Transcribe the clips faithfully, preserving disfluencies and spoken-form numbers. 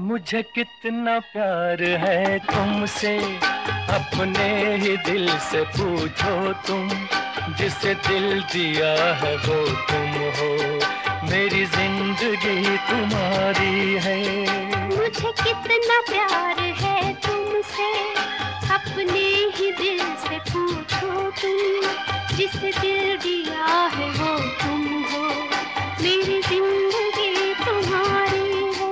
मुझे कितना प्यार है तुमसे, अपने ही दिल से पूछो तुम। जिसे दिल दिया है वो तुम हो, मेरी जिंदगी तुम्हारी है। मुझे कितना प्यार है तुमसे, अपने ही दिल से पूछो तुम। जिसे दिल दिया है वो तुम हो, मेरी जिंदगी तुम्हारी है।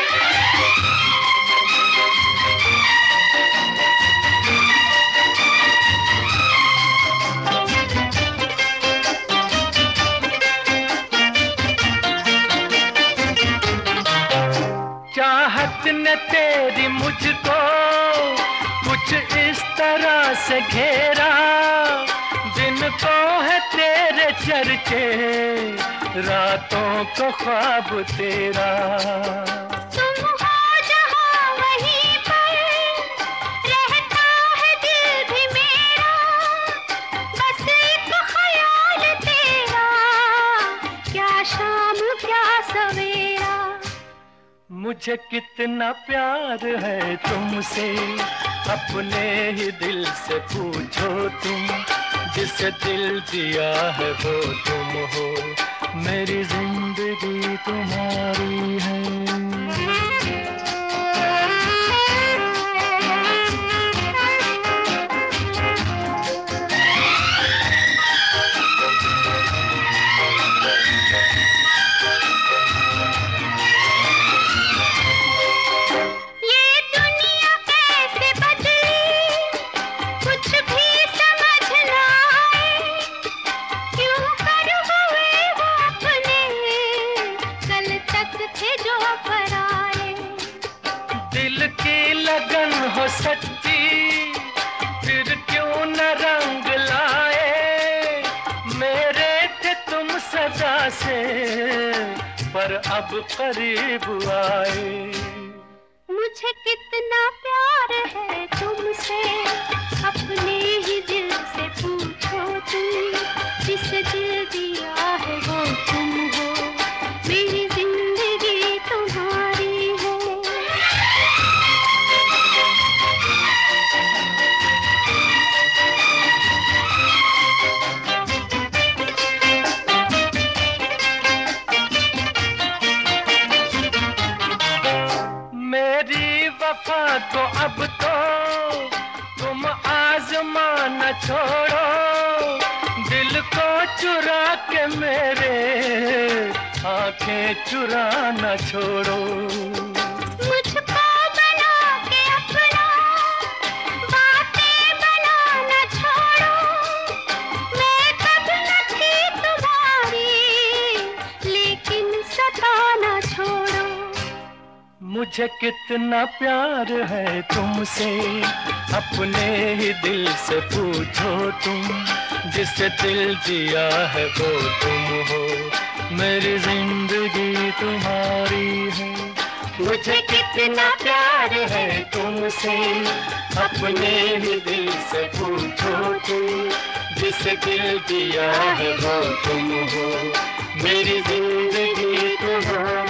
चाहत ने तेरी मुझको कुछ इस तरह से घेरा, दिन को है तेरे चर्चे, रातों को ख्वाब तेरा। तुम हो जहाँ वहीं पर, रहता है दिल भी मेरा, बस एक ख्याल तेरा, क्या शाम क्या सवेरा। मुझे कितना प्यार है तुमसे, अपने ही दिल से पूछो तुम। जिसे दिल दिया है वो तुम हो, मेरी जिंदगी तुम्हारी है। दिल की लगन हो सच्ची, फिर क्यों न रंग लाए। मेरे थे तुम सदा से, पर अब करीब आए। मुझे कितना प्यार है तुमसे, अपने ही दिल से पूछो तुम। जिसे दिल दिया है वो तुम हो, मेरी जिंदगी तुम्हारी है। मेरी वफा को अब तो तुम आजमा न छोड़ो, दिल को चुरा के मेरे आंखें चुरा न छोड़ो। मुझको बना के अपना, बातें बना न छोड़ो, मैं कब न थी तुम्हारी, लेकिन सता न छोड़ो। मुझे कितना प्यार है तुमसे, अपने ही दिल से पूछो तुम। जिसे दिल दिया है वो तुम हो, मेरी जिंदगी तुम्हारी है। मुझे कितना प्यार है तुमसे, अपने ही दिल से पूछो तुम। जिसे दिल दिया है वो तुम हो, मेरी जिंदगी तुम्हारी।